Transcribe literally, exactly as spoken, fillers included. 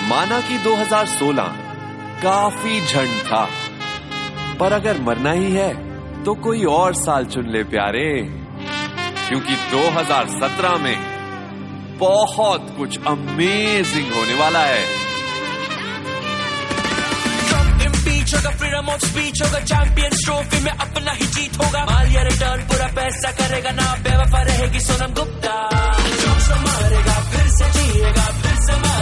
माना कि दो हज़ार सोलह काफी झंड था, पर अगर मरना ही है तो कोई और साल चुन ले प्यारे, क्योंकि दो हज़ार सत्रह में बहुत कुछ अमेजिंग होने वाला है। होगा फ्रीडम ऑफ स्पीच होगा, चैंपियंस ट्रॉफी में अपना ही जीत होगा, मालिया रिटर्न पूरा पैसा करेगा ना, बेवफा रहेगी सोनम गुप्ता, जोश मारेगा फिर से जिएगा फिर से मारेगा।